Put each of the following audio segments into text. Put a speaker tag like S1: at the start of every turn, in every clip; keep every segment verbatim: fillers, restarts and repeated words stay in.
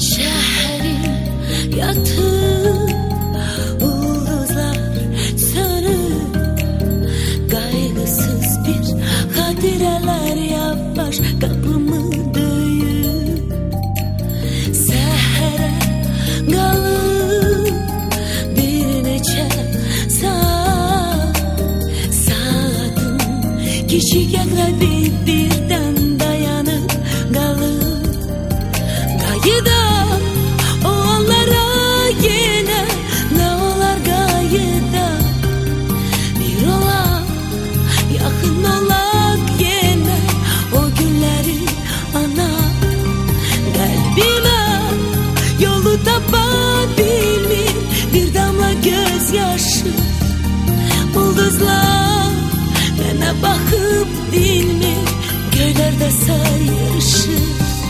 S1: Şehrin yatıp ulduzlar sönüp, kaygısız bir hadireler yavaş kapımı döyüp, sehere kalıp bir neçe saat, saatin küçük akrebi birden dayanıp kalıp, gayda o anlara yine ne olar gayda, bir olar yakın olak yine o günleri ana, kalbime yolu tapabilmir bir damla gözyaşı, ulduzlar bana bakıp dinmir, göylerde sayrışır.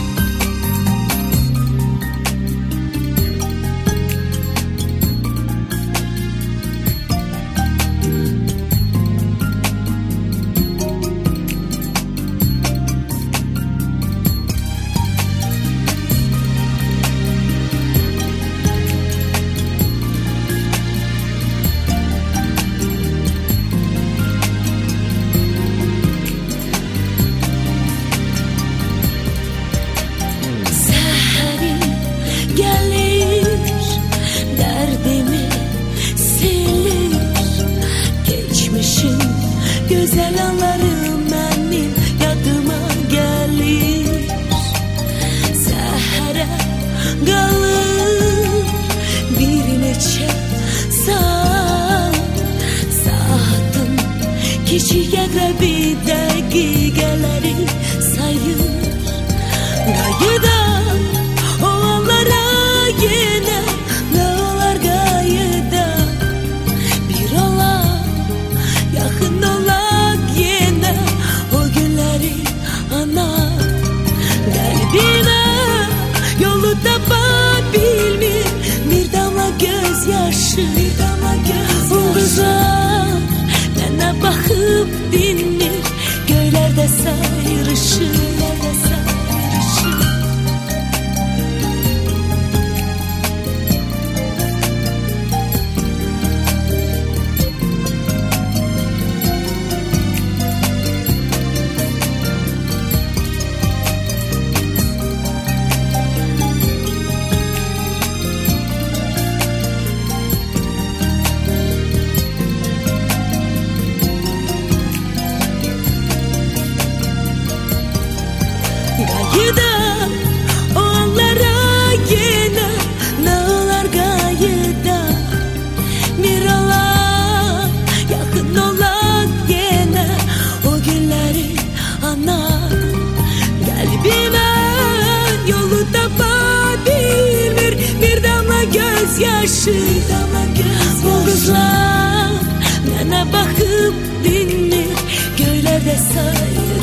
S1: Güzel anlarım benim yadıma gelir, sehere kalır bir neçe saat, saatin küçük akrebi dakikaları sayır, gayda o anlara yine ne olar gayda, bir olar yakın olar ana, kalbime yolu tapabilmir bir damla gözyaşı, bir damla gözyaşı. Ulduzlar bana bakıp dinmir, göylerde sayrışır, göylerde sayrışır. Gayda o anlara yine ne olar gayda, bir olar yakın olar yine o günleri ana, kalbime yolu tapabilmir bir damla gözyaşı, ulduzlar bana bakıp dinmir, göylerde sayır.